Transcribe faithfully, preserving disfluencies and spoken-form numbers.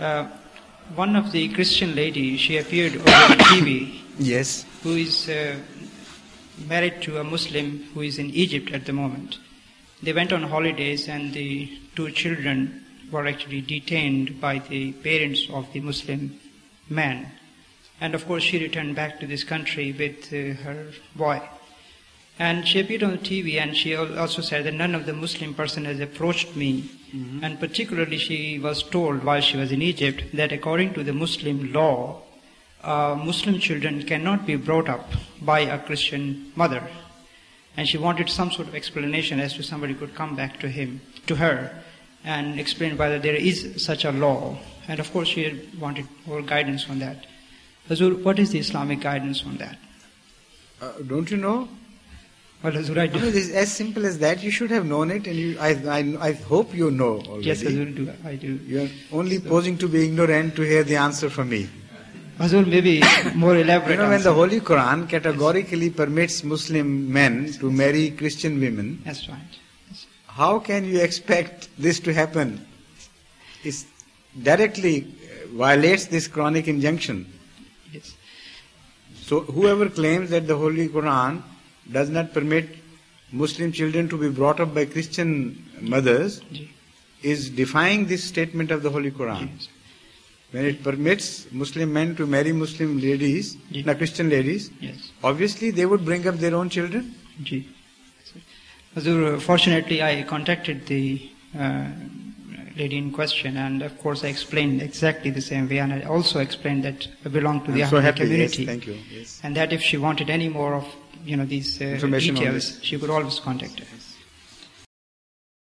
Uh, one of the Christian ladies, she appeared on T V. Yes. Who is uh, married to a Muslim who is in Egypt at the moment. They went on holidays and the two children were actually detained by the parents of the Muslim man. And of course she returned back to this country with uh, her boy. And she appeared on T V and she also said that none of the Muslim person has approached me. Mm-hmm. And particularly she was told while she was in Egypt that according to the Muslim law, uh, Muslim children cannot be brought up by a Christian mother. And she wanted some sort of explanation as to somebody could come back to him, to her, and explain whether there is such a law. And of course she wanted more guidance on that. Hazur, what is the Islamic guidance on that? Uh, don't you know? Well, Hazur, I do. No, this is as simple as that. You should have known it, and you, I, I, I hope you know already. Yes, Hazur, do, I do. You are only so, posing to be ignorant to hear the answer from me. Hazur, maybe more elaborate You know, when answer. the Holy Quran categorically yes. permits Muslim men yes, to yes. marry Christian women, that's right. Yes. How can you expect this to happen? It directly violates this Quranic injunction. Yes. So whoever claims that the Holy Quran does not permit Muslim children to be brought up by Christian mothers Ji. is defying this statement of the Holy Quran. Yes. When it permits Muslim men to marry Muslim ladies, Ji. no, Christian ladies, yes. obviously they would bring up their own children. Ji. Hazur, fortunately I contacted the uh, lady in question, and of course I explained exactly the same way, and I also explained that I belong to the I'm so Ahmadi happy. community. Yes, thank you. Yes. And that if she wanted any more of you know these uh, Information on details, this. she could always contact us.